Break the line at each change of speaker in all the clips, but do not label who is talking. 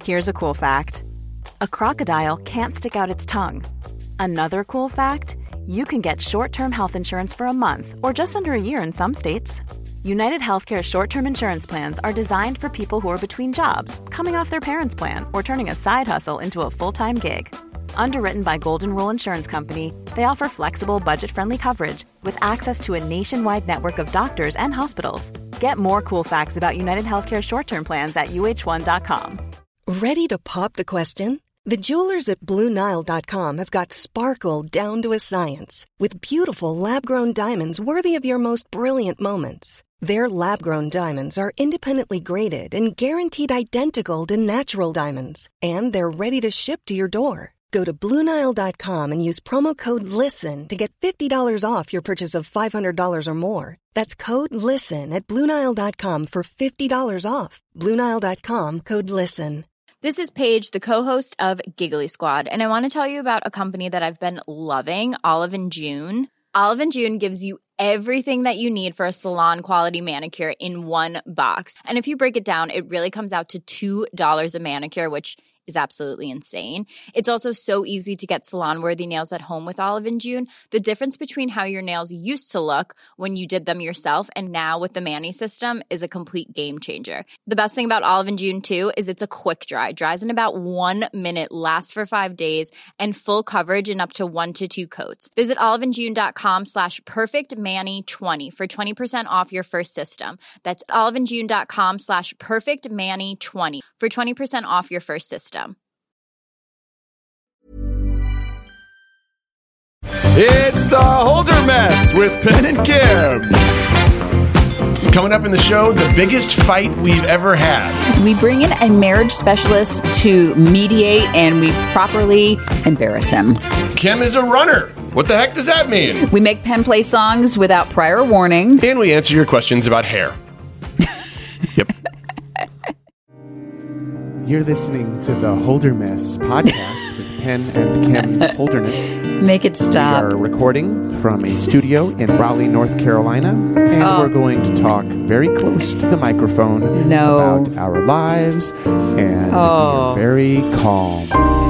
Here's a cool fact. A crocodile can't stick out its tongue. Another cool fact, you can get short-term health insurance for a month or just under a year in some states. United Healthcare short-term insurance plans are designed for people who are between jobs, coming off their parents' plan, or turning a side hustle into a full-time gig. Underwritten by Golden Rule Insurance Company, they offer flexible, budget-friendly coverage with access to a nationwide network of doctors and hospitals. Get more cool facts about United Healthcare short-term plans at uh1.com.
Ready to pop the question? The jewelers at BlueNile.com have got sparkle down to a science with beautiful lab-grown diamonds worthy of your most brilliant moments. Their lab-grown diamonds are independently graded and guaranteed identical to natural diamonds, and they're ready to ship to your door. Go to BlueNile.com and use promo code LISTEN to get $50 off your purchase of $500 or more. That's code LISTEN at BlueNile.com for $50 off. BlueNile.com, code LISTEN.
This is Paige, the co-host of Giggly Squad, and I want to tell you about a company that I've been loving, Olive & June. Olive & June gives you everything that you need for a salon-quality manicure in one box. And if you break it down, it really comes out to $2 a manicure, which is absolutely insane. It's also so easy to get salon-worthy nails at home with Olive & June. The difference between how your nails used to look when you did them yourself and now with the Mani system is a complete game changer. The best thing about Olive & June, too, is it's a quick dry. Dries in about 1 minute, lasts for 5 days, and full coverage in up to 1 to 2 coats. Visit oliveandjune.com/perfectmani20 for 20% off your first system. That's oliveandjune.com/perfectmani20 for 20% off your first system.
It's the Holder Mess with Penn and Kim. Coming up in the show, the biggest fight we've ever had.
We bring in a marriage specialist to mediate, and we properly embarrass him.
Kim is a runner. What the heck does that mean?
We make Penn play songs without prior warning.
And we answer your questions about hair. Yep.
You're listening to the Holder Mess podcast with Penn and Kim Holderness.
Make it stop.
We are recording from a studio in Raleigh, North Carolina, and we're going to talk very close to the microphone about our lives, and we're very calm.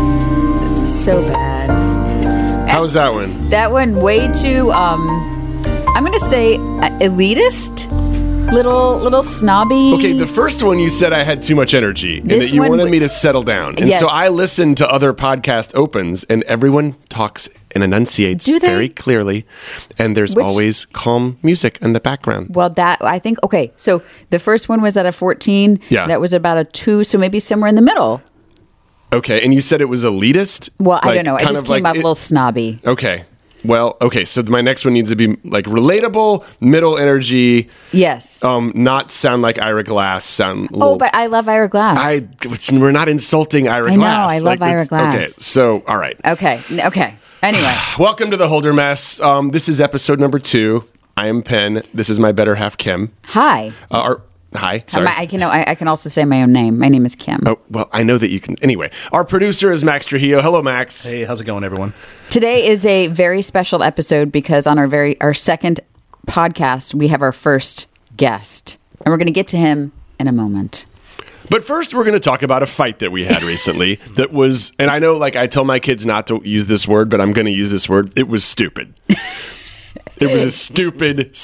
So bad.
How was that one?
That one way too, I'm going to say elitist. Little snobby.
Okay, the first one you said I had too much energy and that you wanted me to settle down. And so I listened to other podcast opens and everyone talks and enunciates very clearly. And there's always calm music in the background.
Well, I think, okay, so the first one was at a 14.
Yeah.
That was about a 2, so maybe somewhere in the middle.
Okay, and you said it was elitist?
Well, I don't know. It just came off a little snobby.
Okay. Well, okay, so my next one needs to be like relatable, middle energy.
Yes.
Not sound like Ira Glass. Sound. Little,
but I love Ira Glass.
We're not insulting Ira Glass.
I know. I love Ira Glass.
Okay, so all right.
Okay. Anyway,
welcome to the Holder Mess. This is episode number 2. I am Penn. This is my better half, Kim.
Hi.
Hi. Sorry.
I can also say my own name. My name is Kim.
Oh, well, I know that you can. Anyway, our producer is Max Trujillo. Hello, Max.
Hey, how's it going, everyone?
Today is a very special episode because on our second podcast, we have our first guest. And we're going to get to him in a moment.
But first, we're going to talk about a fight that we had recently that was, and I know like I tell my kids not to use this word, but I'm going to use this word. It was stupid. It was a stupid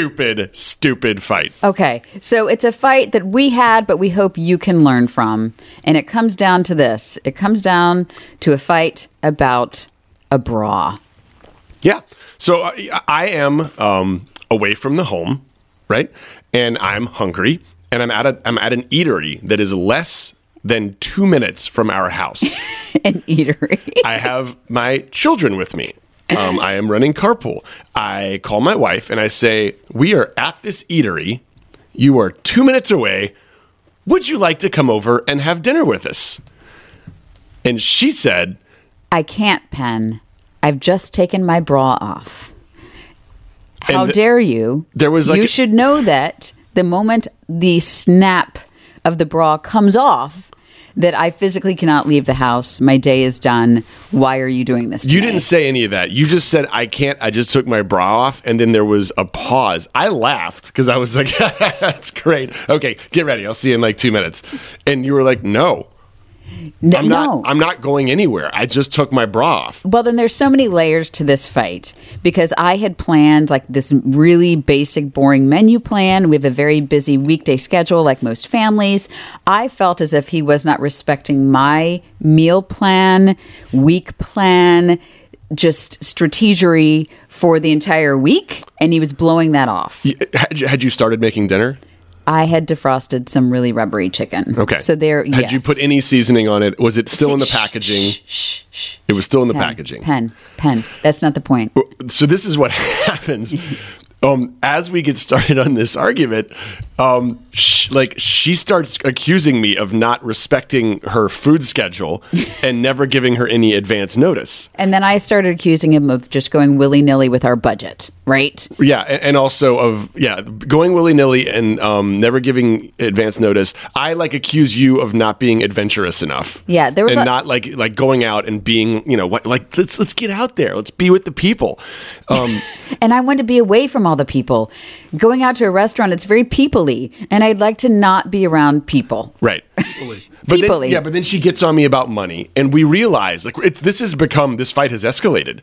fight.
Okay, so it's a fight that we had, but we hope you can learn from. And it comes down to this. It comes down to a fight about a bra.
Yeah. So I am away from the home, right? And I'm hungry, and I'm at an eatery that is less than 2 minutes from our house.
An eatery.
I have my children with me. I am running carpool. I call my wife and I say, we are at this eatery. You are 2 minutes away. Would you like to come over and have dinner with us? And she said,
I can't, Penn. I've just taken my bra off. How dare you?
There was
you should know that the moment the snap of the bra comes off, that I physically cannot leave the house. My day is done. Why are you doing this to me?
You didn't say any of that. You just said, I can't. I just took my bra off. And then there was a pause. I laughed because I was like, that's great. Okay, get ready. I'll see you in like 2 minutes. And you were like, no. I'm not going anywhere. I just took my bra off.
Well, then there's so many layers to this fight because I had planned like this really basic, boring menu plan. We have a very busy weekday schedule like most families. I felt as if he was not respecting my meal plan, week plan, just strategery for the entire week, and he was blowing that off.
Had you started making dinner?
I had defrosted some really rubbery chicken.
Okay.
So there,
Had you put any seasoning on it? Was it still in the packaging? Shh. It was still in the packaging.
Pen. That's not the point.
So this is what happens. As we get started on this argument, she starts accusing me of not respecting her food schedule and never giving her any advance notice.
And then I started accusing him of just going willy-nilly with our budget, right?
Yeah, and also of going willy-nilly and never giving advance notice. I accuse you of not being adventurous enough.
Yeah, there was
not like going out and being let's get out there, let's be with the people.
And I want to be away from all the people. Going out to a restaurant, it's very people-y, and I'd like to not be around people.
Right. But then she gets on me about money, and we realize this fight has escalated.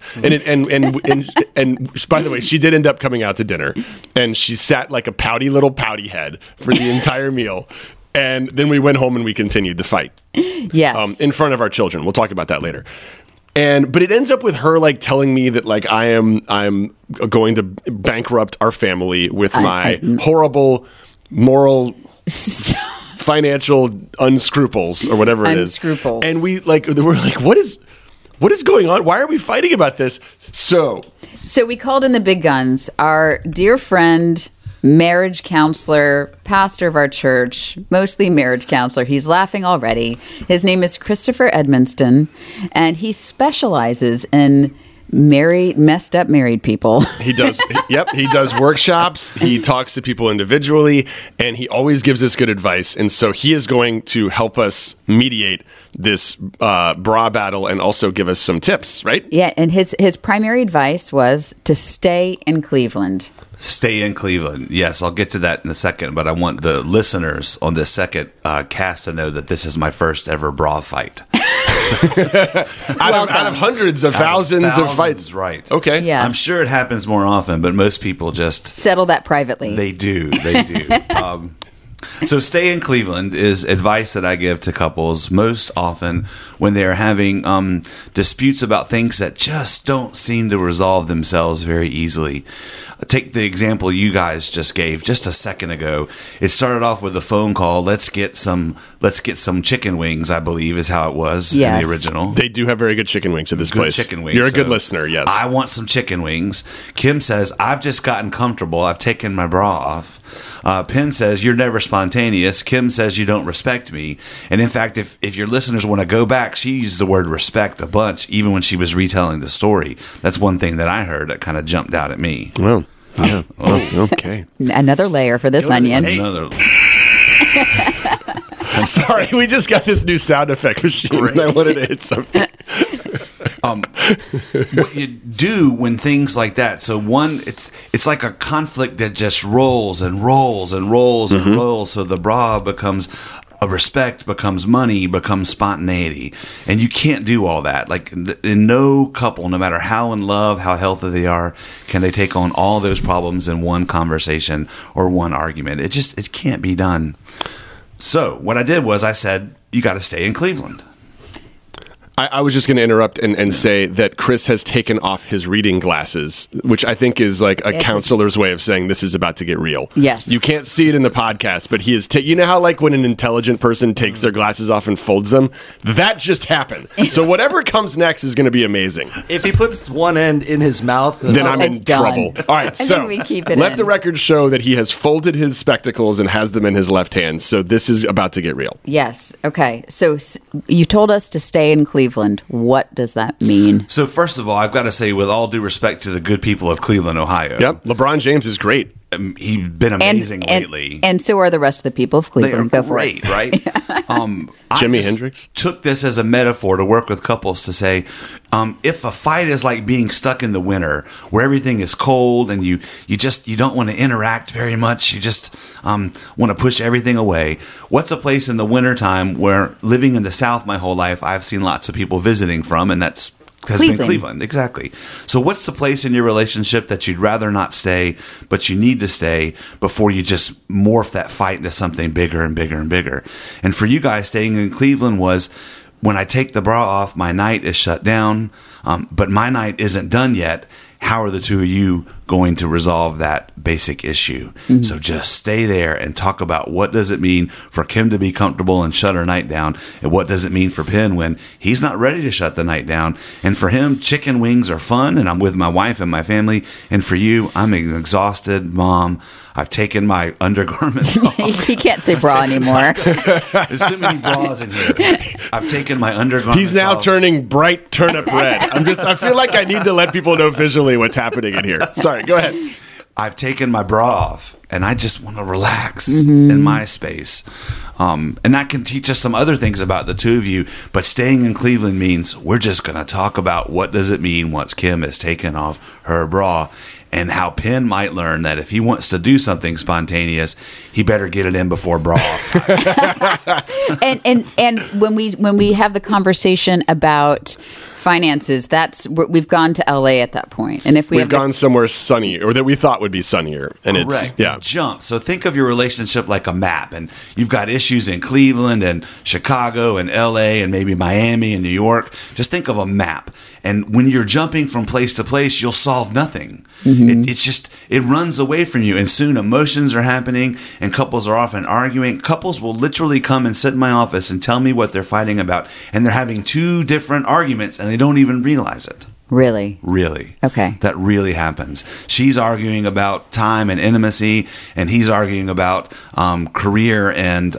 And by the way, she did end up coming out to dinner, and she sat like a pouty head for the entire meal. And then we went home and we continued the fight.
Yes.
In front of our children. We'll talk about that later. But it ends up with her telling me that I'm going to bankrupt our family with my horrible moral financial unscruples or whatever it is.
Unscruples.
And we're like, what is going on? Why are we fighting about this? So
we called in the big guns. Our dear friend, marriage counselor, pastor of our church, mostly marriage counselor. He's laughing already. His name is Christopher Edmonston, and he specializes in messed up married people.
He does. He does workshops. He talks to people individually, and he always gives us good advice. And so he is going to help us mediate this bra battle and also give us some tips, right?
Yeah, and his primary advice was to stay in Cleveland.
Stay in Cleveland. Yes, I'll get to that in a second, but I want the listeners on this second cast to know that this is my first ever bra fight.
out of hundreds of thousands of fights.
Right.
Okay.
Yes.
I'm sure it happens more often, but most people just
settle that privately.
They do. So stay in Cleveland is advice that I give to couples most often when they're having disputes about things that just don't seem to resolve themselves very easily. Take the example you guys just gave just a second ago. It started off with a phone call. Let's get some chicken wings, I believe is how it was in the original.
They do have very good chicken wings at this place.
Chicken wings.
You're a good listener, yes.
I want some chicken wings. Kim says, I've just gotten comfortable. I've taken my bra off. Penn says, you're never spontaneous. Kim says, you don't respect me. And in fact, if your listeners want to go back, she used the word respect a bunch, even when she was retelling the story. That's one thing that I heard that kind of jumped out at me.
Well, yeah. Okay.
Another layer for this onion.
Sorry, we just got this new sound effect machine and I wanted to hit something.
What you do when things like that, so one, it's like a conflict that just rolls and rolls and rolls and rolls, so the bra becomes respect, becomes money, becomes spontaneity, and you can't do all that. Like in no couple, no matter how in love, how healthy they are, can they take on all those problems in one conversation or one argument. It can't be done. So what I did was I said, you got to stay in Cleveland.
I was just going to interrupt and say that Chris has taken off his reading glasses, which I think is like a counselor's way of saying this is about to get real.
Yes.
You can't see it in the podcast, but he is you know how when an intelligent person takes their glasses off and folds them? That just happened. So whatever comes next is going to be amazing.
If he puts one end in his mouth,
then I'm in trouble. All right, so
we keep it
let the record show that he has folded his spectacles and has them in his left hand. So this is about to get real.
Yes. Okay. So you told us to stay in Cleveland. What does that mean?
So first of all, I've got to say, with all due respect to the good people of Cleveland, Ohio.
Yep. LeBron James is great.
he's been amazing lately.
And so are the rest of the people of Cleveland.
They are great, right?
Jimi Hendrix
took this as a metaphor to work with couples to say, if a fight is like being stuck in the winter where everything is cold and you don't want to interact very much, you just want to push everything away. What's a place in the wintertime where, living in the South my whole life, I've seen lots of people visiting from, and that's been Cleveland. Exactly. So what's the place in your relationship that you'd rather not stay, but you need to stay before you just morph that fight into something bigger and bigger and bigger? And for you guys, staying in Cleveland was, when I take the bra off, my night is shut down, but my night isn't done yet. How are the two of you going to resolve that basic issue? Mm-hmm. So just stay there and talk about, what does it mean for Kim to be comfortable and shut her night down, and what does it mean for Penn when he's not ready to shut the night down? And for him, chicken wings are fun, and I'm with my wife and my family. And for you, I'm an exhausted mom. I've taken my undergarments off.
He can't say bra anymore.
There's too many bras in here. I've taken my undergarments
He's now
off.
turning bright turnip red. I feel like I need to let people know visually what's happening in here. Sorry, go ahead.
I've taken my bra off, and I just want to relax in my space. And that can teach us some other things about the two of you. But staying in Cleveland means we're just going to talk about, what does it mean once Kim has taken off her bra, and how Penn might learn that if he wants to do something spontaneous, he better get it in before bra off time.
and when we have the conversation about finances, we've gone to LA at that point. And if we've
gone somewhere sunny, or that we thought would be sunnier, and
correct. Jump. So think of your relationship like a map, and you've got issues in Cleveland and Chicago and LA and maybe Miami and New York. Just think of a map. And when you're jumping from place to place, you'll solve nothing. Mm-hmm. It runs away from you, and soon emotions are happening, and couples are often arguing. Couples will literally come and sit in my office and tell me what they're fighting about, and they're having two different arguments, and they don't even realize it.
Really?
Really.
Okay.
That really happens. She's arguing about time and intimacy, and he's arguing about career and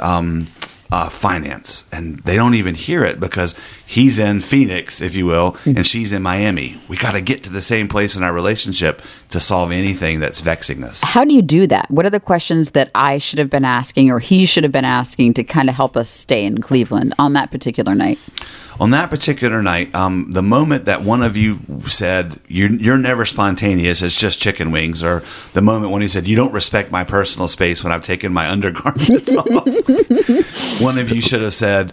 finance. And they don't even hear it because he's in Phoenix, if you will, and she's in Miami. We got to get to the same place in our relationship to solve anything that's vexing us.
How do you do that? What are the questions that I should have been asking, or he should have been asking, to kind of help us stay in Cleveland on that particular night?
On that particular night, the moment that one of you said, you're never spontaneous, it's just chicken wings, or the moment when he said, you don't respect my personal space when I've taken my undergarments off, one of you should have said,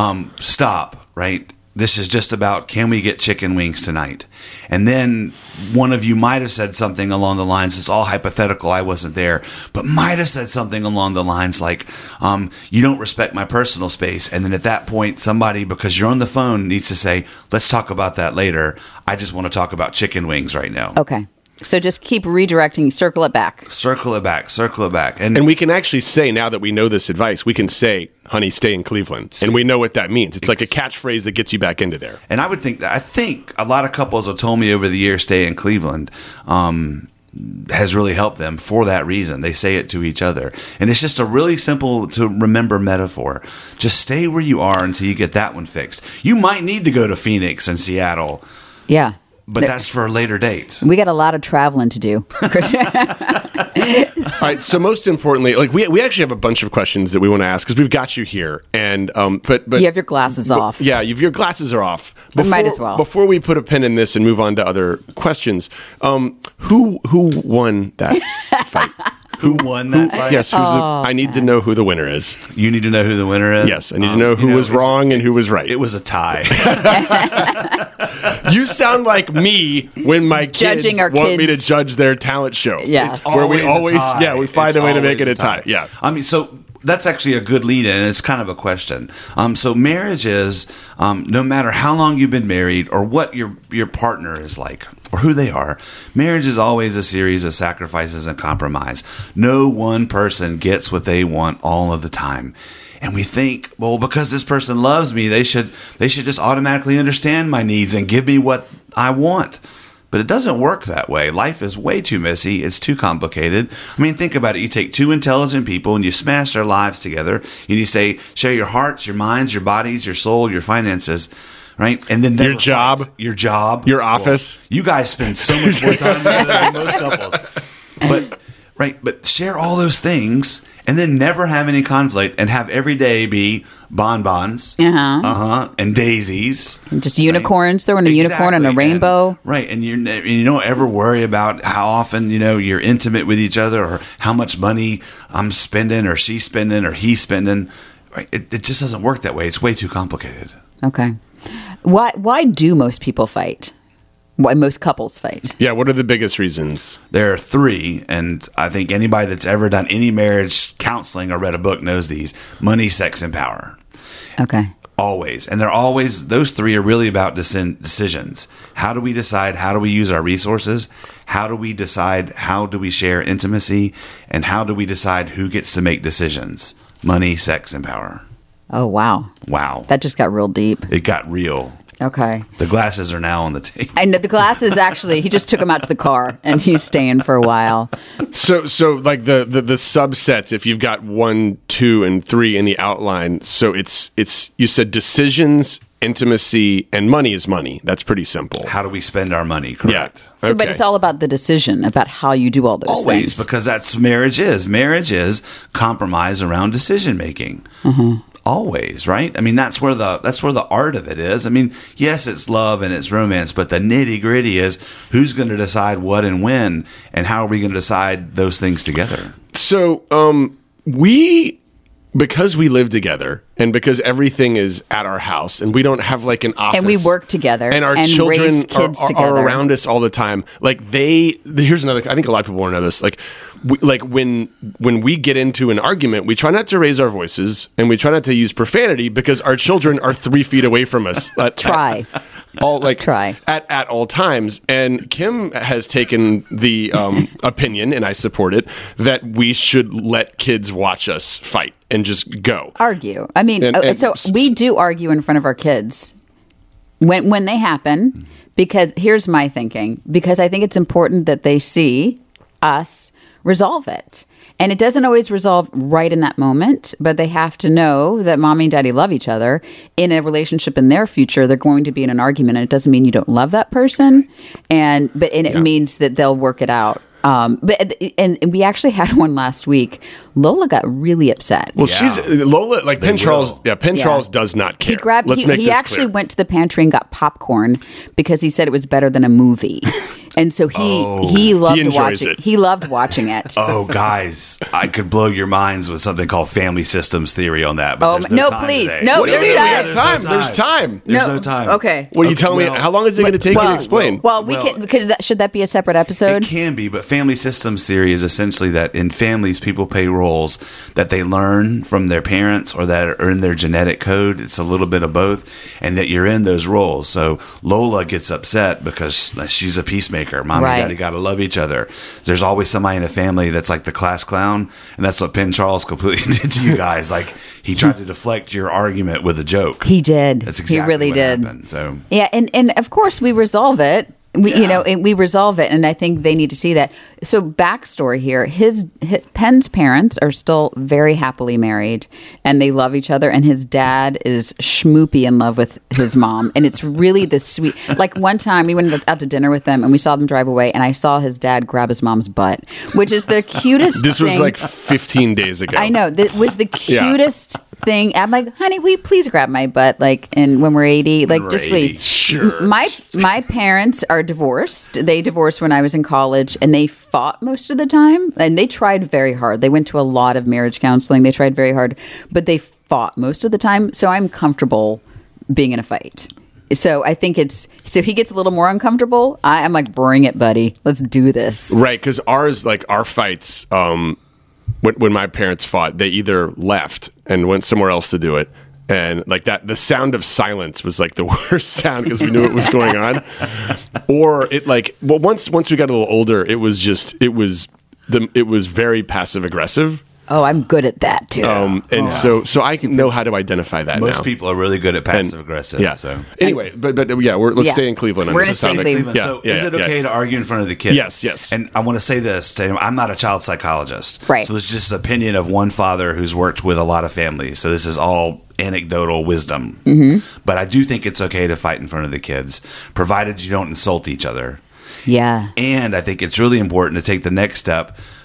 stop, right? This is just about, can we get chicken wings tonight? And then one of you might have said something along the lines, it's all hypothetical, I wasn't there, but might have said something along the lines like, you don't respect my personal space. And then at that point, somebody, because you're on the phone, needs to say, let's talk about that later. I just want to talk about chicken wings right now.
Okay. So just keep redirecting, circle it back.
Circle it back, circle it back. And
we can actually say, now that we know this advice, we can say, honey, stay in Cleveland. And we know what that means. It's like a catchphrase that gets you back into there.
And I think a lot of couples have told me over the years, stay in Cleveland, has really helped them for that reason. They say it to each other. And it's just a really simple to remember metaphor. Just stay where you are until you get that one fixed. You might need to go to Phoenix and Seattle.
Yeah.
But that's for later dates.
We got a lot of traveling to do.
All right. So most importantly, like we actually have a bunch of questions that we want to ask because we've got you here, and but
you have your glasses off.
Yeah, your glasses are off.
Might as well.
Before we put a pin in this and move on to other questions, who won that fight?
Who won that fight?
Yes, I need to know who the winner is.
You need to know who the winner is?
Yes, I need to know who was wrong and who was right.
It was a tie.
You sound like me when my kids want me to judge their talent show.
Yes.
Where we always
we find a way to make it a tie. Yeah.
I mean, so that's actually a good lead in, and it's kind of a question. So marriage is, no matter how long you've been married or what your partner is like or who they are, marriage is always a series of sacrifices and compromise. No one person gets what they want all of the time. And we think, well, because this person loves me, they should just automatically understand my needs and give me what I want. But it doesn't work that way. Life is way too messy. It's too complicated. I mean, think about it. You take two intelligent people and you smash their lives together. And you say, share your hearts, your minds, your bodies, your soul, your finances, right? And then
your job,
your
office.
Well, you guys spend so much more time together than most couples. But Right, but share all those things and then never have any conflict and have every day be bonbons, and daisies.
Just unicorns, throwing a unicorn and a rainbow.
And you don't ever worry about how often, you're intimate with each other or how much money I'm spending or she's spending or he's spending. Right? It just doesn't work that way. It's way too complicated.
Okay. Why do most people fight? Why most couples fight?
Yeah, what are the biggest reasons?
There are 3, and I think anybody that's ever done any marriage counseling or read a book knows these. Money, sex, and power.
Okay.
Always. And they're always, those 3 are really about decisions. How do we decide? How do we use our resources? How do we decide? How do we share intimacy? And how do we decide who gets to make decisions? Money, sex, and power.
Oh, wow.
Wow.
That just got real deep.
It got real.
Okay.
The glasses are now on the table.
I know the glasses actually, he just took them out to the car and he's staying for a while.
So like the subsets, if you've got 1, 2, and 3 in the outline, so it's you said decisions, intimacy, and money is money. That's pretty simple.
How do we spend our money? Correct.
Yeah.
So, but it's all about the decision, about how you do all those
things.
things.
Because that's marriage is. Marriage is compromise around decision making. Always, right? I mean, that's where the art of it is. I mean, yes, it's love and it's romance, but the nitty gritty is who's going to decide what and when, and how are we going to decide those things together?
So, because we live together and because everything is at our house and we don't have like an office.
And we work together.
And our children are around us all the time. Like here's another, I think a lot of people want to know this. Like when we get into an argument, we try not to raise our voices and we try not to use profanity because our children are 3 feet away from us.
Try.
At all times. And Kim has taken the opinion, and I support it, that we should let kids watch us fight and just go.
Argue. I mean, so we do argue in front of our kids when they happen, because here's my thinking, because I think it's important that they see us resolve it. And it doesn't always resolve right in that moment, but they have to know that mommy and daddy love each other. In a relationship in their future, they're going to be in an argument, and it doesn't mean you don't love that person, it means that they'll work it out. But we actually had one last week. Lola got really upset.
Well, she's Lola, like Penn Charles. Yeah, Penn Charles does not care.
He actually went to the pantry and got popcorn because he said it was better than a movie. And so he loved watching it. He loved watching it.
Oh, guys, I could blow your minds with something called family systems theory on that. But there's no time
please.
Today.
No,
there's time. There's time.
There's no time.
Okay.
Well, you tell me, how long is it going to take you to explain?
Well, should that be a separate episode?
It can be, but family systems theory is essentially that in families, people play roles that they learn from their parents or that are in their genetic code. It's a little bit of both, and that you're in those roles. So Lola gets upset because she's a peacemaker. Mom and daddy got to love each other. There's always somebody in a family that's like the class clown, and that's what Penn Charles completely did to you guys. Like, he tried to deflect your argument with a joke.
He did.
That's exactly
he really
what
did.
happened. So
yeah, and of course we resolve it. We resolve it, and I think they need to see that. So, backstory here: Penn's parents are still very happily married, and they love each other. And his dad is schmoopy in love with his mom, and it's really the sweet. Like one time, we went out to dinner with them, and we saw them drive away, and I saw his dad grab his mom's butt, which is the cutest.
This was like 15 days ago.
I know that was the cutest thing. I'm like, honey, will you please grab my butt? Like, and when we're 80, like, just 80. Please.
Sure.
My parents are divorced. They divorced when I was in college, and they fought most of the time, and they tried very hard. They went to a lot of marriage counseling. They tried very hard, but they fought most of the time. So I'm comfortable being in a fight. So I think so he gets a little more uncomfortable. I'm like, bring it, buddy. Let's do this.
Right. Because our fights, when my parents fought, they either left and went somewhere else to do it. And like that, the sound of silence was like the worst sound because we knew what was going on. Or once we got a little older, it was very passive aggressive.
Oh, I'm good at that too.
So I know how to identify that.
Most people are really good at passive aggressive.
Yeah.
So
anyway, let's stay in Cleveland.
We're going to stay in Cleveland.
So is it okay to argue in front of the kids?
Yes.
And I want to say this: I'm not a child psychologist,
right?
So it's just the opinion of one father who's worked with a lot of families. So this is all anecdotal wisdom. Mm-hmm. But I do think it's okay to fight in front of the kids, provided you don't insult each other.
Yeah.
And I think it's really important to take the next step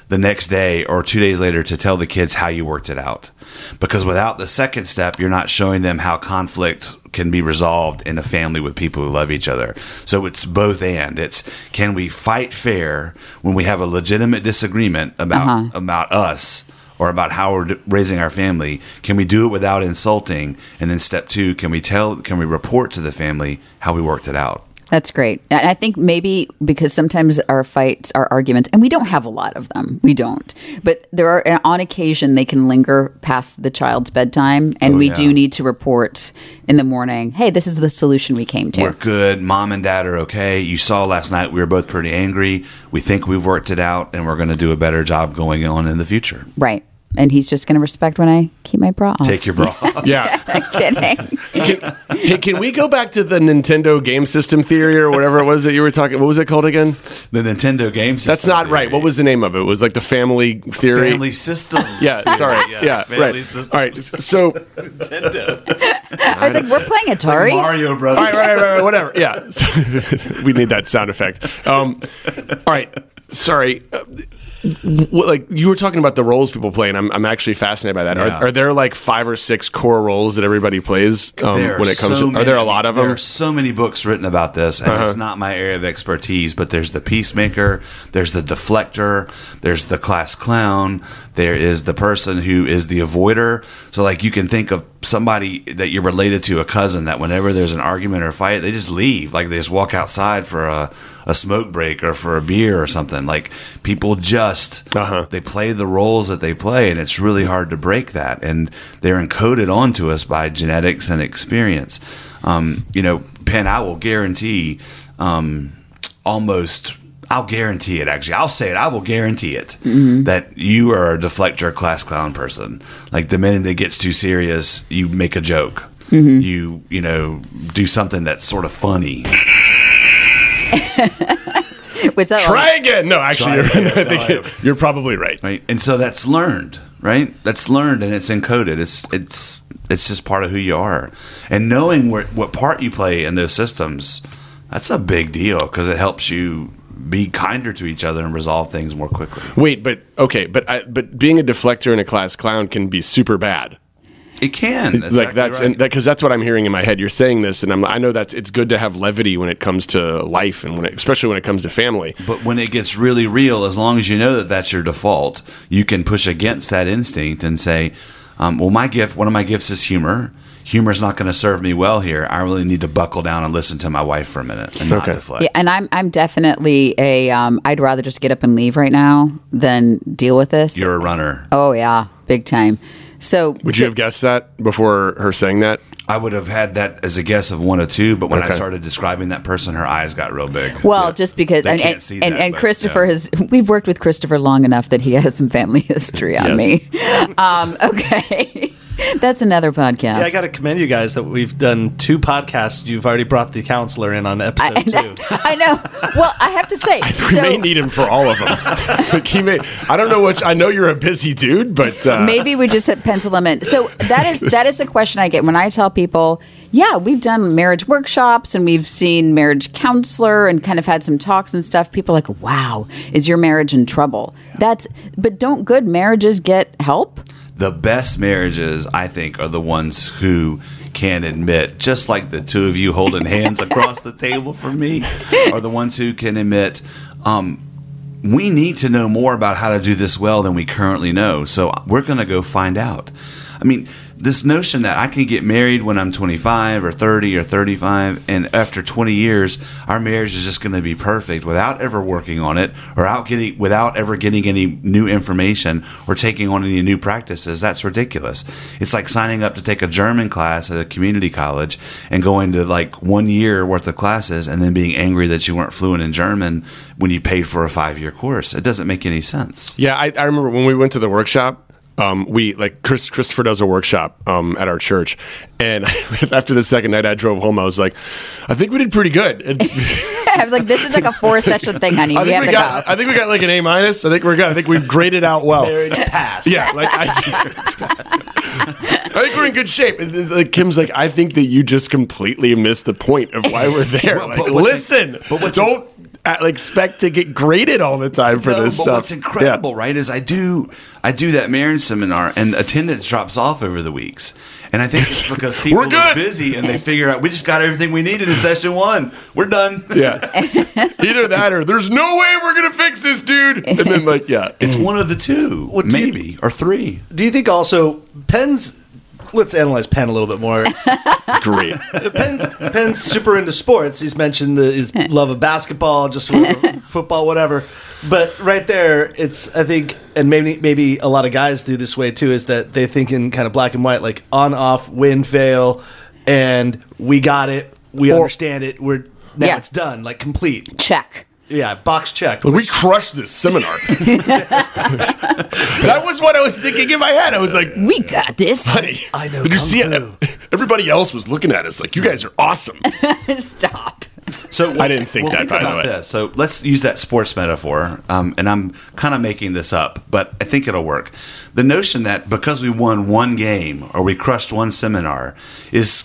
the next day or 2 days later to tell the kids how you worked it out. Because without the second step, you're not showing them how conflict can be resolved in a family with people who love each other. So it's both and. It's, can we fight fair when we have a legitimate disagreement about us or about how we're raising our family? Can we do it without insulting? And then step 2, can we report to the family how we worked it out?
That's great. And I think maybe because sometimes our fights, our arguments, and we don't have a lot of them. We don't. But there are, on occasion, they can linger past the child's bedtime. And we do need to report in the morning, hey, this is the solution we came to.
We're good. Mom and Dad are okay. You saw last night we were both pretty angry. We think we've worked it out, and we're going to do a better job going on in the future.
Right. And he's just going to respect when I keep my bra off.
Take your bra off.
Yeah.
Kidding.
Can we go back to the Nintendo game system theory or whatever it was that you were talking? What was it called again?
The Nintendo game system.
That's not
theory.
right. What was the name of it? It was like the family theory.
Family system.
Yeah. Sorry.
Yes,
yeah. Right.
Systems.
All right. So
Nintendo.
I was like, we're playing Atari.
Like Mario Brothers.
All right. Whatever. Yeah. So, we need that sound effect. All right. Sorry. Like you were talking about the roles people play, and I'm actually fascinated by that.
Yeah.
Are there like 5 or 6 core roles that everybody plays when it comes to? Are there a lot of them?
There are so many books written about this, and it's not my area of expertise. But there's the peacemaker, there's the deflector, there's the class clown, there is the person who is the avoider. So like you can think of somebody that you're related to, a cousin, that whenever there's an argument or a fight, they just leave. Like they just walk outside for a smoke break or for a beer or something. Like people just they play the roles that they play, and it's really hard to break that. And they're encoded onto us by genetics and experience. Penn, I will guarantee I'll guarantee it, actually. I'll say it. I will guarantee it that you are a deflector class clown person. Like the minute it gets too serious, you make a joke. You do something that's sort of funny.
Was that
Try again. No, actually, I think you're probably right.
Right. And so that's learned, right? That's learned, and it's encoded. It's just part of who you are. And knowing what part you play in those systems, that's a big deal because it helps you be kinder to each other and resolve things more quickly.
Wait, but being a deflector and a class clown can be super bad.
It can.
Because that's what I'm hearing in my head. You're saying this, and I know that it's good to have levity when it comes to life, and especially when it comes to family.
But when it gets really real, as long as you know that that's your default, you can push against that instinct and say, well, one of my gifts is humor. Humor's not going to serve me well here. I really need to buckle down and listen to my wife for a minute and not deflect.
Yeah, and I'm definitely I'd rather just get up and leave right now than deal with this.
You're a runner.
Oh yeah, big time. So
would you have guessed that before her saying that?
I would have had that as a guess of 1 or 2, but when I started describing that person, her eyes got real big.
Well, just because
they can't see that,
and Christopher we've worked with Christopher long enough that he has some family history on me. Okay. That's another podcast.
Yeah, I got to commend you guys that we've done 2 podcasts. You've already brought the counselor in on episode 2.
I know. Well, I have to say,
we may need him for all of them. I don't know which. I know you're a busy dude, but
maybe we just hit pencil him in. So that is a question I get when I tell people, yeah, we've done marriage workshops and we've seen marriage counselor and kind of had some talks and stuff. People are like, wow, is your marriage in trouble? But don't good marriages get help?
The best marriages, I think, are the ones who can admit, just like the 2 of you holding hands across the table from me, are the ones who can admit, we need to know more about how to do this well than we currently know. So we're going to go find out. I mean, this notion that I can get married when I'm 25 or 30 or 35, and after 20 years, our marriage is just going to be perfect without ever working on it or without ever getting any new information or taking on any new practices, that's ridiculous. It's like signing up to take a German class at a community college and going to like 1 year worth of classes and then being angry that you weren't fluent in German when you paid for a 5-year course. It doesn't make any sense.
Yeah, I remember when we went to the workshop. Christopher does a workshop at our church, and after the second night I drove home, I was like, I think we did pretty good.
I was like, this is like a 4-session thing, honey. We have to go.
I think we got like an A-. I think we're good. I think we graded out well.
Marriage passed.
Yeah, I think we're in good shape. Like Kim's like, I think that you just completely missed the point of why we're there. Listen, don't expect to get graded all the time for this stuff.
What's incredible, right, is I do that marriage seminar and attendance drops off over the weeks. And I think it's because people are busy and they figure out we just got everything we needed in session 1. We're done.
Yeah. Either that or there's no way we're going to fix this, dude. And then
it's one of the two, maybe, or 3.
Do you think also Penn's... Let's analyze Penn a little bit more.
Great.
Penn's super into sports. He's mentioned his love of basketball, just football, whatever. But right there, it's, I think, and maybe a lot of guys do this way too, is that they think in kind of black and white, like on, off, win, fail, and we got it, we understand it, it's done, like complete.
Check.
Yeah, box check.
We crushed this seminar. That was what I was thinking in my head. I was like,
we got this.
Honey,
I know.
Did you see it? Everybody else was looking at us like, you guys are awesome.
Stop.
So
I didn't think that, by the way.
This. So let's use that sports metaphor, and I'm kind of making this up, but I think it'll work. The notion that because we won one game or we crushed one seminar is...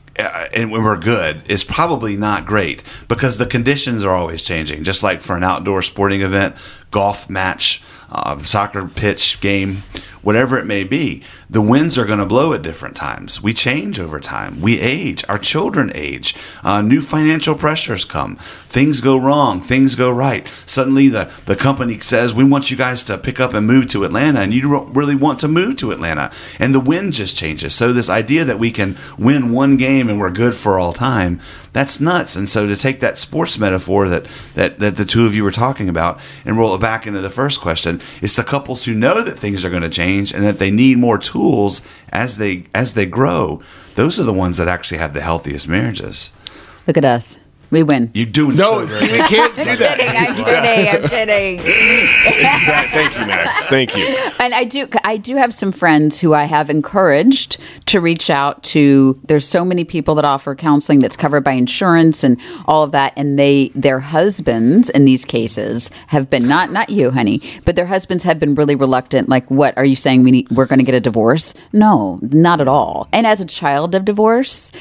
and when we're good, is probably not great because the conditions are always changing. Just like for an outdoor sporting event, golf match, soccer pitch game, whatever it may be, the winds are going to blow at different times. We change over time. We age. Our children age. New financial pressures come. Things go wrong. Things go right. Suddenly the company says, we want you guys to pick up and move to Atlanta, and you don't really want to move to Atlanta. And the wind just changes. So this idea that we can win one game and we're good for all time, that's nuts. And so to take that sports metaphor that the two of you were talking about and roll it back into the first question, it's the couples who know that things are going to change and that they need more tools as they grow. Those are the ones that actually have the healthiest marriages.
Look at us. We win.
You're doing
no,
so
see, we can't do that.
I'm kidding.
Exactly. Thank you, Max. Thank you.
And I do have some friends who I have encouraged to reach out to. There's so many people that offer counseling that's covered by insurance and all of that, and their husbands in these cases have been not you, honey, but their husbands have been really reluctant. Like, what are you saying? We're going to get a divorce? No, not at all. And as a child of divorce,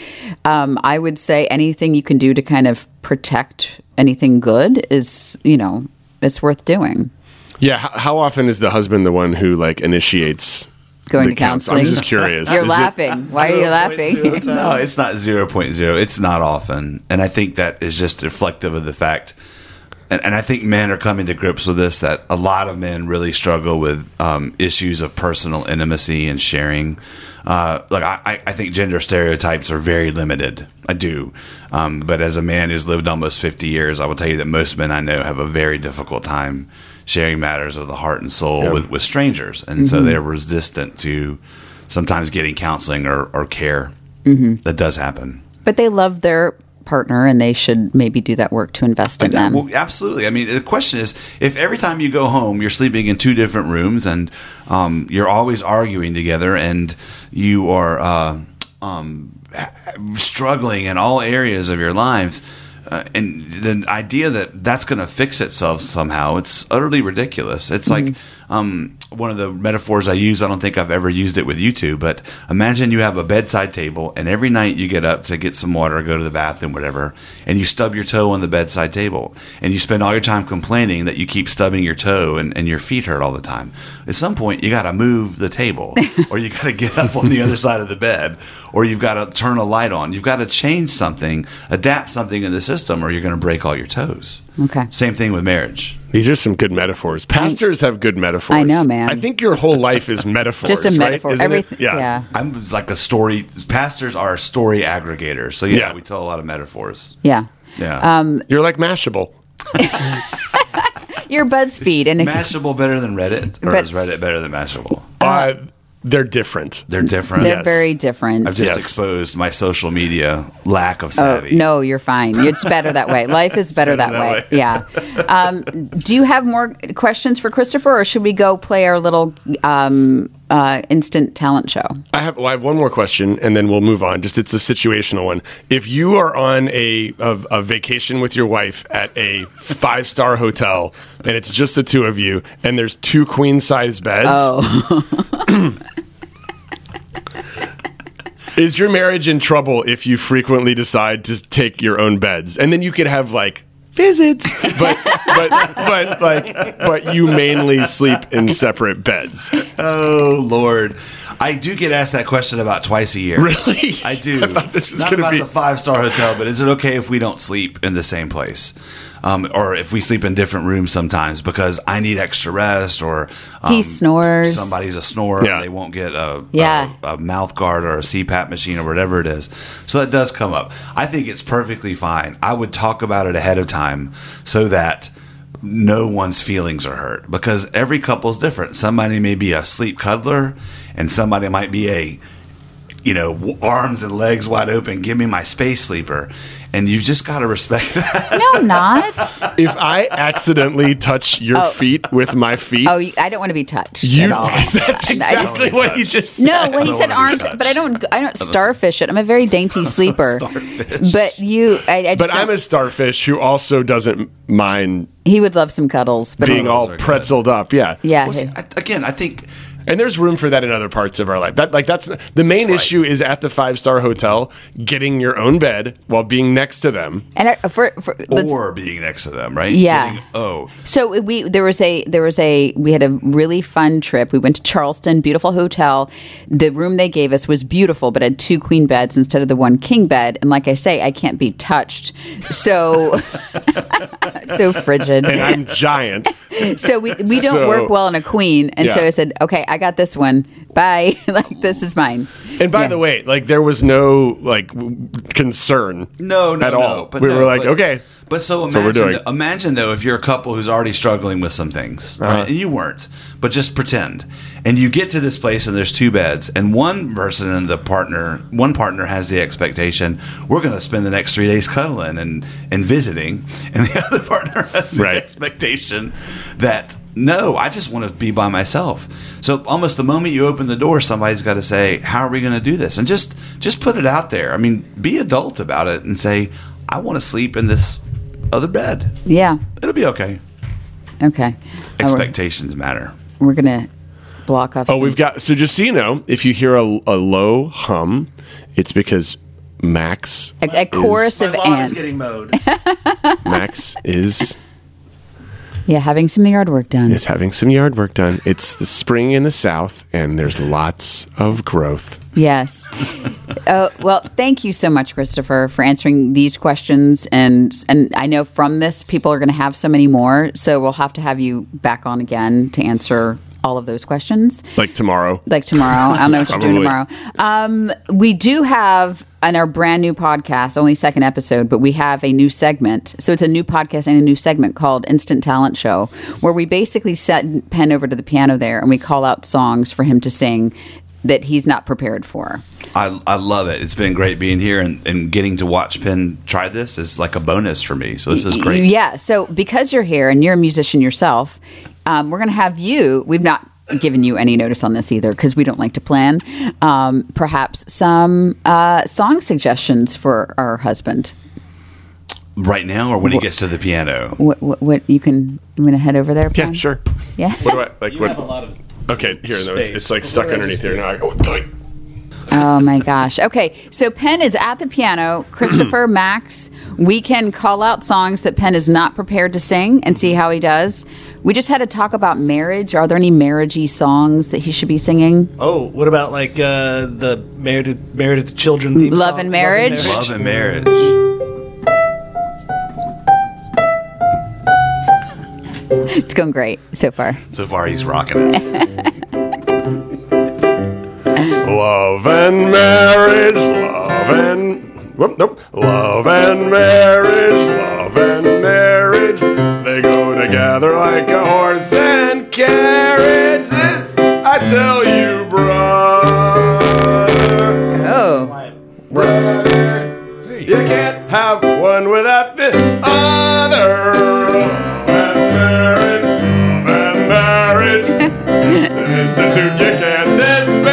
I would say anything you can do to kind of protect anything good is, it's worth doing.
Yeah. How often is the husband the one who initiates
going to counseling?
I'm just curious.
You're laughing. Why are you laughing?
No, it's not 0.0. It's not often. And I think that is just reflective of the fact, and I think men are coming to grips with this, that a lot of men really struggle with issues of personal intimacy and sharing. I think gender stereotypes are very limited. I do. But as a man who's lived almost 50 years, I will tell you that most men I know have a very difficult time sharing matters of the heart and soul with strangers. And so they're resistant to sometimes getting counseling or care. That does happen.
But they love their partner, and they should maybe do that work to invest in them.
Well, absolutely. I mean, the question is, if every time you go home, you're sleeping in 2 different rooms, and you're always arguing together, and you are struggling in all areas of your lives, and the idea that that's going to fix itself somehow, it's utterly ridiculous. It's like one of the metaphors I use, I don't think I've ever used it with you two, but imagine you have a bedside table, and every night you get up to get some water, go to the bathroom, whatever, and you stub your toe on the bedside table, and you spend all your time complaining that you keep stubbing your toe and your feet hurt all the time. At some point, you got to move the table, or you got to get up on the other side of the bed, or you've got to turn a light on. You've got to change something, adapt something in the system, or you're going to break all your toes.
Okay.
Same thing with marriage.
These are some good metaphors. Pastors have good metaphors.
I know, man.
I think your whole life is metaphors.
Just a metaphor.
Right?
Everything.
Yeah.
I'm like a story. Pastors are story aggregators. So yeah, we tell a lot of metaphors.
Yeah.
Yeah.
You're like Mashable.
You're BuzzFeed.
Is Mashable better than Reddit? Or is Reddit better than Mashable?
They're different.
They're different.
They're very different.
I've just exposed my social media lack of savvy.
Oh, no, you're fine. It's better that way. Life is better that way. Yeah. Do you have more questions for Christopher, or should we go play our little instant talent show?
I have one more question, and then we'll move on. It's a situational one. If you are on a vacation with your wife at a 5-star hotel, and it's just the two of you, and there's 2 queen-size beds.
Oh.
Is your marriage in trouble if you frequently decide to take your own beds? And then you could have 50 visits. But you mainly sleep in separate beds.
Oh, Lord. I do get asked that question about twice a year.
Really?
I do.
I thought this was
Not
gonna
about
be
the 5-star hotel, but is it okay if we don't sleep in the same place? Or if we sleep in different rooms sometimes because I need extra rest, or
he snores.
Somebody's a snorer.
Yeah.
They won't get a mouth guard or a CPAP machine or whatever it is. So that does come up. I think it's perfectly fine. I would talk about it ahead of time so that no one's feelings are hurt, because every couple's different. Somebody may be a sleep cuddler, and somebody might be a, arms and legs wide open, give me my space sleeper. And you've just got to respect that.
No, not.
If I accidentally touch your feet with my feet.
Oh, I don't want to be touched at all.
That's exactly what he just said.
No, well, he said arms, but I don't starfish it. I'm a very dainty sleeper.
Starfish.
But
I'm a starfish who also doesn't mind.
He would love some cuddles, but
being all pretzeled up. Yeah.
Yeah.
Well, see, again, I think.
And there's room for that in other parts of our life. That's the main issue is at the 5-star hotel, getting your own bed while being next to them,
and
or being next to them, right?
Yeah. So we had a really fun trip. We went to Charleston, beautiful hotel. The room they gave us was beautiful, but had 2 queen beds instead of the 1 king bed. And like I say, I can't be touched. So so frigid.
And I'm giant.
So we don't work well in a queen. And so I said, okay, I got this one. Bye. This is mine.
And by the way, there was no concern.
No,
at all.
But
we were okay.
But so imagine though, if you're a couple who's already struggling with some things, right? And you weren't, but just pretend. And you get to this place and there's 2 beds, and one partner has the expectation, we're going to spend the next 3 days cuddling and visiting, and the other partner has the expectation that, no, I just want to be by myself. So almost the moment you open the door, somebody's got to say, how are we going to do this? And just put it out there. I mean, be adult about it and say, I want to sleep in this other bed.
Yeah.
It'll be okay.
Okay.
Expectations matter.
We're going to block off.
We've got, so just so you know, if you hear a low hum, it's because Max
a chorus of ants.
Is getting mowed.
Max is
having some yard work done.
It's having some yard work done. It's the spring in the south, and there's lots of growth.
Yes. Well, thank you so much, Christopher, for answering these questions. And I know from this, people are going to have so many more. So we'll have to have you back on again to answer all of those questions.
Like tomorrow. I
don't know what you're doing tomorrow. We do have on our brand new podcast, only 2nd episode, but we have a new segment. So it's a new podcast and a new segment called Instant Talent Show, where we basically set Penn over to the piano there and we call out songs for him to sing that he's not prepared for.
I love it. It's been great being here, and getting to watch Penn try this is like a bonus for me. So this is great.
Yeah. So because you're here and you're a musician yourself, we're going to have you. We've not given you any notice on this either because we don't like to plan. Perhaps some song suggestions for our husband.
Right now, or when he gets to the piano?
What you want to head over there, Penn?
Yeah, sure.
Yeah.
What do I like?
You have a lot of
okay, here, no, it's like stuck underneath here. Now
Oh my gosh. Okay, so Penn is at the piano. Christopher, Max, we can call out songs that Penn is not prepared to sing and see how he does. We just had to talk about marriage. Are there any marriagey songs that he should be singing?
Oh, what about the Married with Children theme
Love
song?
and Marriage?
Love and Marriage.
It's going great so far.
So far, he's rocking it.
Love and marriage, love and love and marriage, they go together like a horse and carriage. This I tell you, brother.
Oh,
brother, you can't have one without the other. Love and marriage, institute you can't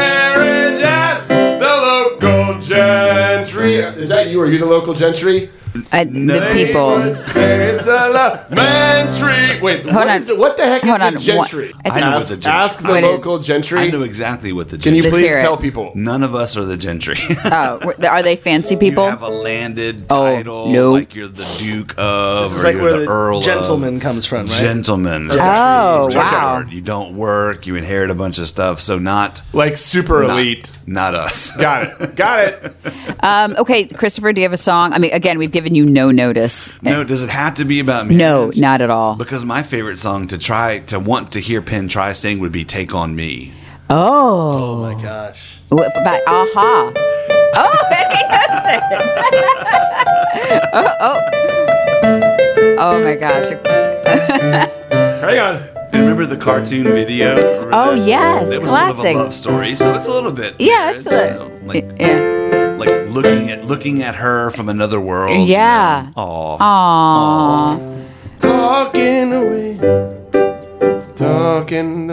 disparage. Ask the local gentry. Is that you? Are you the local gentry?
The people.
Say it's elementary. Wait,
Hold on.
What the heck
Hold
is
on.
a gentry?
I know what the gentry.
Ask the
What is-
local gentry.
I know exactly what the
Can
gentry.
you
Let's
please
hear it.
tell people?
None of us are the gentry.
Oh, are they fancy people?
You have a landed
Oh,
title,
no.
like you're the Duke of,
This is
or
like
you're
where
the Earl
gentleman comes from, right?
Gentleman.
Oh,
Check that
wow.
word. You don't work. You inherit a bunch of stuff. So not
Like super elite.
Not us.
Got it. Got it.
Okay, Christopher, do you have a song? I mean, again, we've given you no notice.
No, does it have to be about marriage?
No, not at all.
Because my favorite song to want to hear Penn try sing would be "Take on Me."
Oh.
Oh my gosh.
By Aha. Oh, he knows it. Oh my gosh.
Hang on.
And remember the cartoon video? Remember
Oh,
that?
yes,
It was
classic.
sort of a love story, so it's a little bit.
Yeah, it's
like,
yeah.
like looking at her from another world.
Yeah.
Aw.
Aww.
Talking away. Talking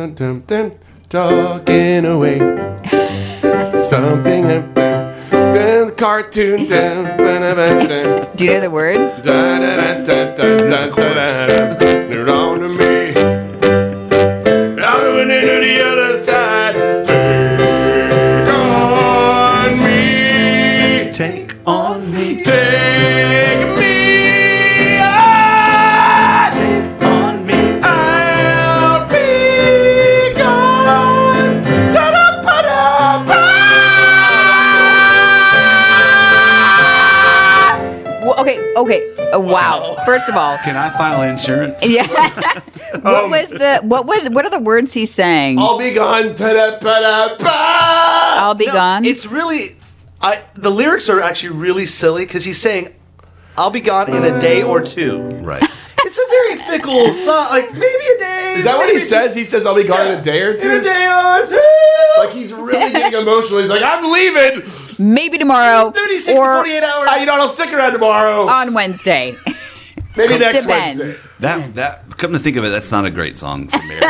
away. Something up there. The cartoon down.
Do you know the words?
You're on to me. I'm going into the other side. Take on me.
Take on me.
Take me.
Take on me.
I'll be gone.
Well, okay. Oh, wow. First of all,
Can I file insurance?
yeah. What are the words he's saying?
I'll be gone.
I'll be gone.
It's really, the lyrics are actually really silly because he's saying, "I'll be gone in a day or two."
Right.
It's a very fickle song. Like maybe a day.
Is that what he
maybe
says? He says, I'll be gone in a day or two?
In a day or two.
Like he's really getting emotional. He's like, I'm leaving.
Maybe tomorrow
36 to
or
48 hours.
You know what? I'll stick around tomorrow.
on Wednesday.
Maybe next
Depends.
Wednesday.
That come to think of it, that's not a great song for marriage.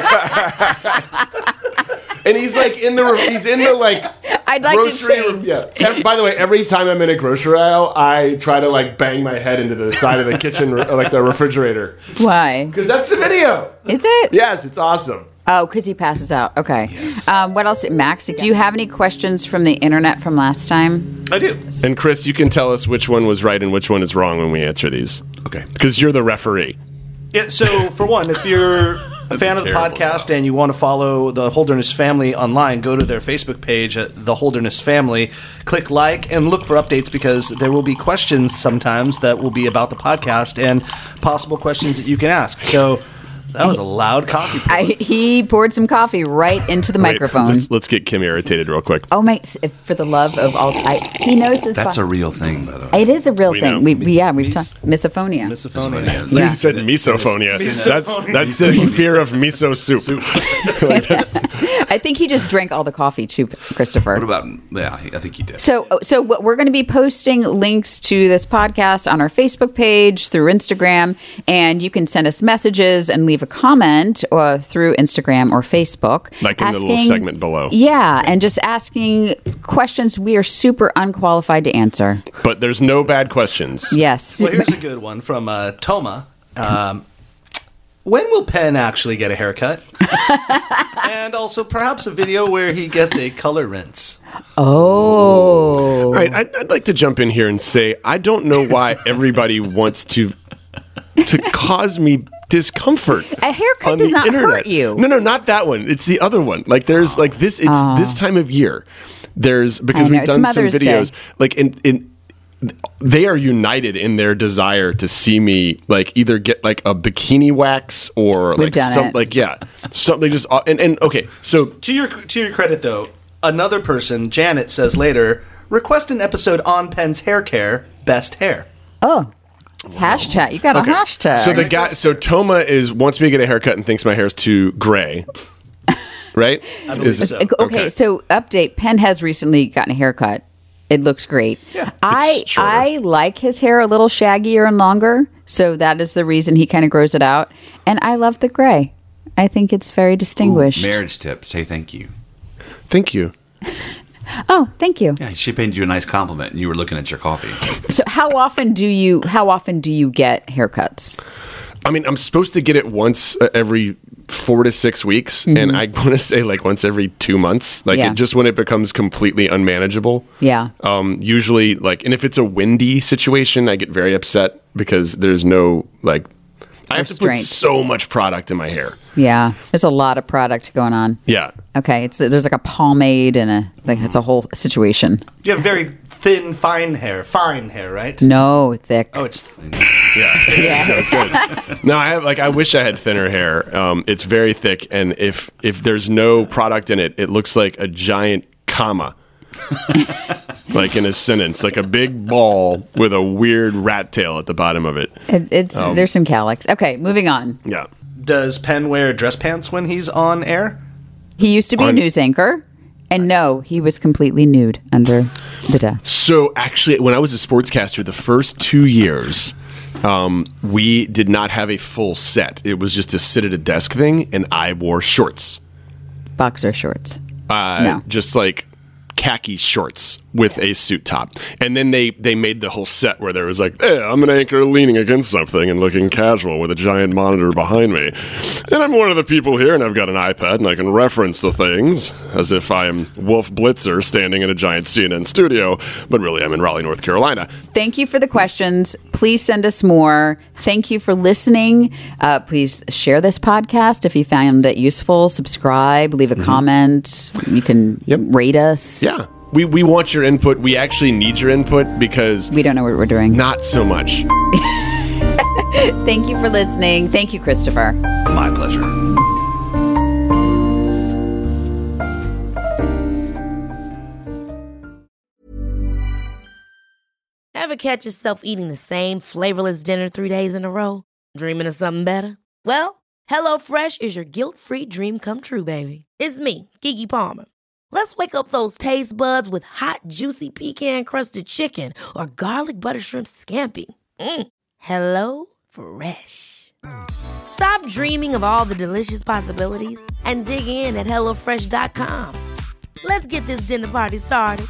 And he's like in the like
I'd like
grocery.
to change.
Yeah. By the way, every time I'm in a grocery aisle, I try to like bang my head into the side of the kitchen, like the refrigerator,
Why?
because that's the video.
Is it?
Yes, it's awesome.
Oh, because he passes out. Okay.
Yes.
What else? Max, do you have any questions from the internet from last time?
I do.
And Chris, you can tell us which one was right and which one is wrong when we answer these,
Okay.
because you're the referee.
Yeah. So for one, if you're a fan of the
terrible
podcast
job.
and you want to follow the Holderness family online, go to their Facebook page at the Holderness family. Click like and look for updates because there will be questions sometimes that will be about the podcast and possible questions that you can ask. So that was a loud coffee pour.
He poured some coffee right into the
Wait,
microphone.
let's get Kim irritated real quick.
Oh my! For the love of all, he knows his.
That's a real thing, by the way.
It is a real
We
thing.
know.
we've talked misophonia.
Misophonia.
Yeah.
You said misophonia. That's the fear of miso soup. Like that's-
I think he just drank all the coffee too, Christopher.
What about? Yeah, I think he did.
So what we're going to be posting links to this podcast on our Facebook page, through Instagram, and you can send us messages and leave a comment through Instagram or Facebook.
Like in the little segment below.
Yeah, and just asking questions we are super unqualified to answer.
But there's no bad questions.
Yes.
Well, here's a good one from Toma. When will Penn actually get a haircut? And also perhaps a video where he gets a color rinse.
Oh.
All right, I'd like to jump in here and say I don't know why everybody wants to cause me discomfort.
A haircut
on
does
the
not
internet.
hurt you.
No, not that one. It's the other one. Like there's like this. It's this time of year. There's because
I know,
we've
it's
done some
Mother's
videos.
Day.
Like in they are united in their desire to see me like either get like a bikini wax or
We've
like
done
some
it.
like something just and okay. So
To your credit, though, another person, Janet, says later, request an episode on Penn's hair care, best hair.
Oh. Hashtag. You got a hashtag.
So the guy, Toma wants me to get a haircut and thinks my hair is too gray. Right?
I believe so.
Okay, so update. Penn has recently gotten a haircut. It looks great.
Yeah,
I like his hair a little shaggier and longer, so that is the reason he kind of grows it out. And I love the gray. I think it's very distinguished.
Marriage tips. Say thank you.
Thank you.
Oh, thank you.
Yeah, she paid you a nice compliment, and you were looking at your coffee.
So how often do you get haircuts?
I mean, I'm supposed to get it once every 4 to 6 weeks, and I want to say like once every 2 months. Like just when it becomes completely unmanageable.
Yeah.
Usually, and if it's a windy situation, I get very upset because there's no I have to put so much product in my hair.
Yeah, there's a lot of product going on.
Yeah.
Okay, there's like a pomade and it's a whole situation.
You have very thin, fine hair, right?
No, thick.
Oh, it's thin.
Yeah.
Good. No, I wish I had thinner hair. It's very thick, and if there's no product in it, it looks like a giant comma. Like in a sentence, like a big ball with a weird rat tail at the bottom of it.
There's some calyx. Okay, moving on.
Yeah.
Does Penn wear dress pants when he's on air?
He used to be a news anchor, and no, he was completely nude under the desk.
So actually, when I was a sportscaster, the first 2 years, we did not have a full set. It was just a sit at a desk thing, and I wore shorts.
Boxer shorts.
No. Just like khaki shorts with a suit top. And then they made the whole set where there was like, hey, I'm an anchor leaning against something and looking casual with a giant monitor behind me. And I'm one of the people here, and I've got an iPad, and I can reference the things as if I am Wolf Blitzer standing in a giant CNN studio, but really I'm in Raleigh, North Carolina.
Thank you for the questions. Please send us more. Thank you for listening. Please share this podcast if you found it useful. Subscribe, leave a comment. You can rate us.
Yeah. We want your input. We actually need your input because
we don't know what we're doing.
Not so much.
Thank you for listening. Thank you, Christopher.
My pleasure.
Ever catch yourself eating the same flavorless dinner 3 days in a row? Dreaming of something better? Well, HelloFresh is your guilt-free dream come true, baby. It's me, Keke Palmer. Let's wake up those taste buds with hot, juicy pecan-crusted chicken or garlic butter shrimp scampi. Hello Fresh. Stop dreaming of all the delicious possibilities and dig in at HelloFresh.com. Let's get this dinner party started.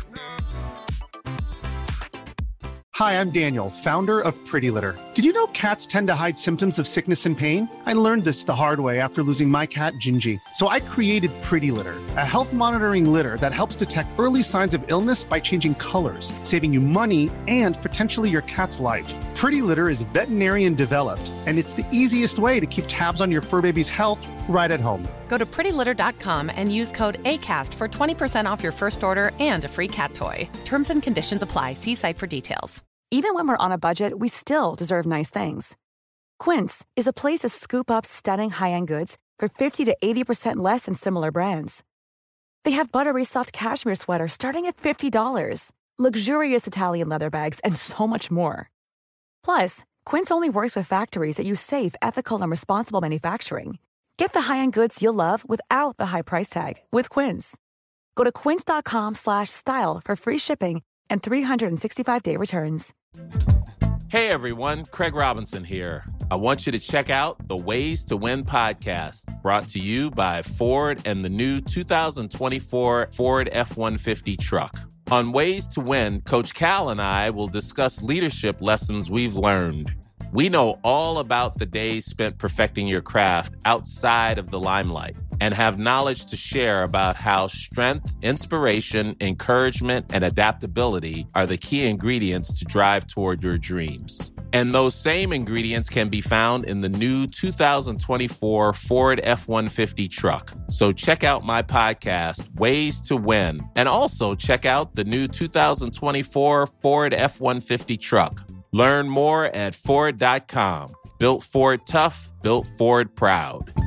Hi, I'm Daniel, founder of Pretty Litter. Did you know cats tend to hide symptoms of sickness and pain? I learned this the hard way after losing my cat, Gingy. So I created Pretty Litter, a health monitoring litter that helps detect early signs of illness by changing colors, saving you money and potentially your cat's life. Pretty Litter is veterinarian developed, and it's the easiest way to keep tabs on your fur baby's health right at home.
Go to prettylitter.com and use code ACAST for 20% off your first order and a free cat toy. Terms and conditions apply. See site for details.
Even when we're on a budget, we still deserve nice things. Quince is a place to scoop up stunning high-end goods for 50 to 80% less than similar brands. They have buttery soft cashmere sweaters starting at $50, luxurious Italian leather bags, and so much more. Plus, Quince only works with factories that use safe, ethical, and responsible manufacturing. Get the high-end goods you'll love without the high price tag with Quince. Go to quince.com/style for free shipping and 365-day returns.
Hey everyone, Craig Robinson here. I want you to check out the Ways to Win podcast, brought to you by Ford and the new 2024 Ford F-150 truck. On Ways to Win, Coach Cal and I will discuss leadership lessons we've learned. We know all about the days spent perfecting your craft outside of the limelight and have knowledge to share about how strength, inspiration, encouragement, and adaptability are the key ingredients to drive toward your dreams. And those same ingredients can be found in the new 2024 Ford F-150 truck. So check out my podcast, Ways to Win, and also check out the new 2024 Ford F-150 truck. Learn more at Ford.com. Built Ford tough, built Ford proud.